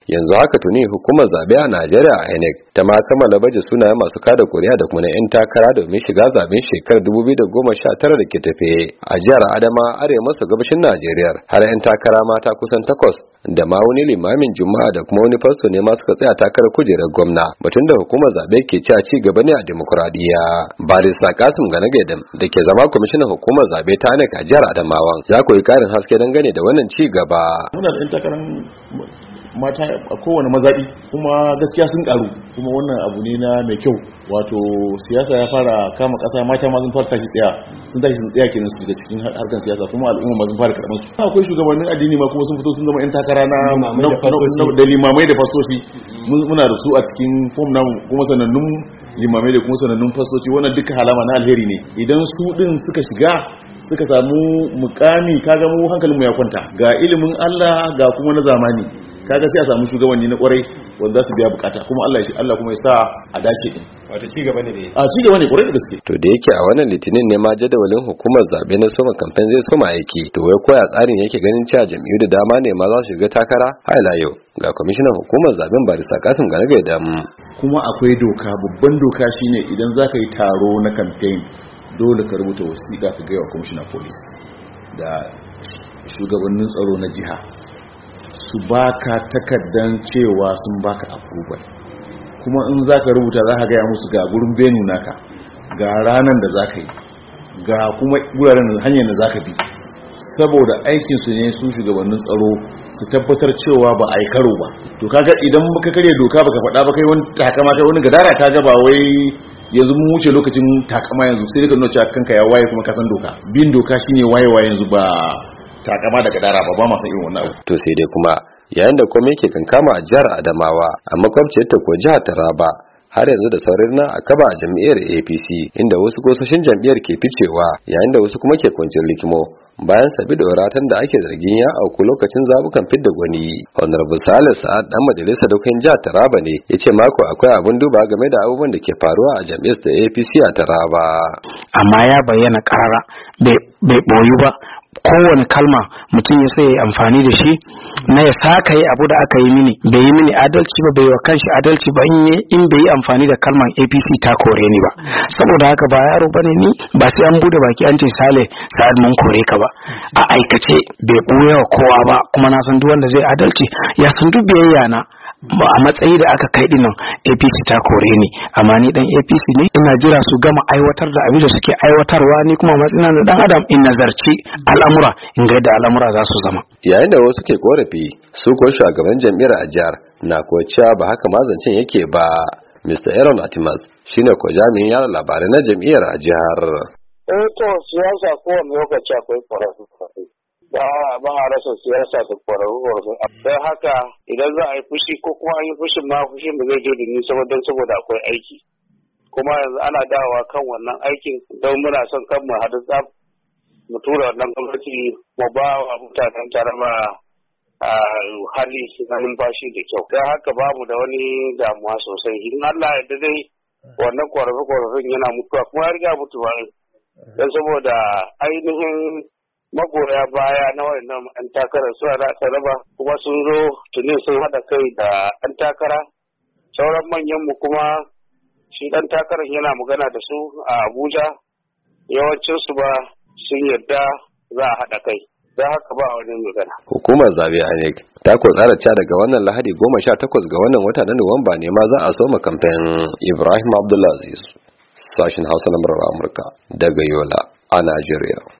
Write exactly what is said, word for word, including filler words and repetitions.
yanzu haka tuni hukumar zabe a Najeriya I N E C ta ma kammala baje sunayen masu kada kuri'a da kuma na 'yan takara domin shiga zaben shekarar dubu biyu da goma sha tara da ke tafe a jihar Adama arewa maso gabashin Najeriya. Har 'yan takara mata kusan takwas da ma wani limamin juma'a da kuma wani fasto ne ma suka tsaya takarar kujerar gwamna, batun da hukumar zabe ke ci a ci gaba ne a demokuraɗiyya. Barista Kasim Ganagadam da ke zama kwamishinan hukumar zabe ta I N E C a jihar Adamawan ya koyi karin haske dangane da wannan ci gaba. Muna da 'yan takarar mata a kowane mazaɓi kuma gaskiya sun karu, kuma wannan abu ne na mai kyau. Wato siyasa ya fara kama ƙasa, mata ma sun fara tashi tsaya sun tashi sun tsaya kenan su shiga cikin harkar siyasa, kuma al'umma ma sun fara karɓar su. Akwai shugabannin addini ma kuma sun fito sun zama 'yan takara na da limamai da fastoci. Muna da su a cikin fom na kuma sanannun limamai da kuma sanannun fastoci. Wannan duka halama na alheri ne. Idan su din suka shiga suka samu mukami, kaga mu hankalin mu ya kwanta, ga ilimin Allah ga kuma na zamani, kaga sai a samu shugabanni na kwarai wanda za su biya bukata, kuma Allah ya Allah kuma ya sa a dace din. Wato ci gaba ne a ci gaba ne kwarai da gaske. To da yake a wannan litinin ne ma jadawalin hukumar zabe na soma kamfen zai soma aiki, to wai koya tsarin yake ganin cewa jam'iyyu da dama ne ma za su shiga takara haila yau ga kwamishinan hukumar zaben Barista Kasim Ganagadam. Kuma akwai doka, babban doka shine idan zaka yi taro na kamfen dole ka rubuta wasiƙa ka gaya wa kwamishinan police da shugabannin tsaro na jiha su baka takardan cewa sun baka approval. Kuma in zaka rubuta za ka gaya musu ga gurin benu naka, ga ranar da zaka yi, ga kuma guraren da hanyar da zaka bi, saboda aikin su ne su shugabannin tsaro su tabbatar cewa ba a yi karo ba. To kaga idan baka karya doka baka faɗa ba kai wani takama kai wani gadara, kaga ba wai yanzu mun wuce lokacin takama, yanzu sai ka nuna cewa kanka ya waye kuma ka san doka. Bin doka shine wayewa yanzu, ba takama daga dara ba ba ma san irin wannan abu. To sai dai kuma yayin da komai yake kankama a jihar Adamawa, a makwabciyar ta ko jihar Taraba, har yanzu da saurin na akaba a jam'iyyar A P C, inda wasu gosashin jam'iyyar ke ficewa yayin da wasu kuma ke kwanciyar likimo bayan sabi da waratan da ake zargin ya auku lokacin zabukan fidda gwani. Honorable Salih Sa'ad dan majalisar dokokin jihar Taraba ne ya ce mako akwai abun duba game da abubuwan da ke faruwa a jam'iyyar A P C a Taraba. Amma ya bayyana karara bai boyu ba, kowane kalma mutum ya sai ya amfani da shi na ya saka yi abu da aka yi mini, bai yi mini adalci ba, bai wa kanshi adalci ba in bai yi amfani da kalman A P C ta kore ni ba. Saboda haka ba yaro bane ni, ba sai an bude baki an ce Sale Sa'ad mun kore ka ba. A aikace bai buya wa kowa ba, kuma na san duk wanda zai adalci ya san duk biyayya na ba a matsayi da aka kai dinnan A P C ta kore ni, amma ni dan A P C ne, ina jira su gama aiwatar da abin da suke aiwatarwa, ni kuma matsina na dan adam in nazarci al'amura in ga yadda al'amura za su zama. Yayin da wasu ke korafi, su ko shugaban jam'iyyar a jihar na ko cewa ba haka mazancin yake ba. Mister Aaron Atimas shine ko jami'in yada labarai na jam'iyyar a jihar. Eh to siyasa kowane lokaci akwai ƙwararru. ba ba a rasa siyasa da kwararru don haka idan za a yi fushi ko kuma an yi fushin ma fushin ba zai je da nisa ba don saboda akwai aiki, kuma yanzu ana dawowa kan wannan aikin don muna son kan mu haɗu tsaf mu tura wannan gwamnati mu ba wa mutanen Taraba a hali na numfashi da kyau. Don haka babu da wani damuwa sosai, in Allah ya dai wannan kwararru-kwararrun yana mutuwa, kuma ya riga mutuwa don saboda ainihin magoya baya na wannan an takarar suna da Taraba kuma sun zo tuni sun haɗa kai da an takara. Sauran manyan mu kuma shi ɗan takarar yana magana da su a Abuja, yawancin su ba sun yarda za a haɗa kai, don haka ba wani magana. Hukumar zabe I N E C ta ko tsara cewa daga wannan Lahadi goma sha takwas ga wannan wata na Nuwamba ne ma za a soma kamfen. Ibrahim Abdulaziz, sashin Hausa na Amurka daga Yola a Najeriya.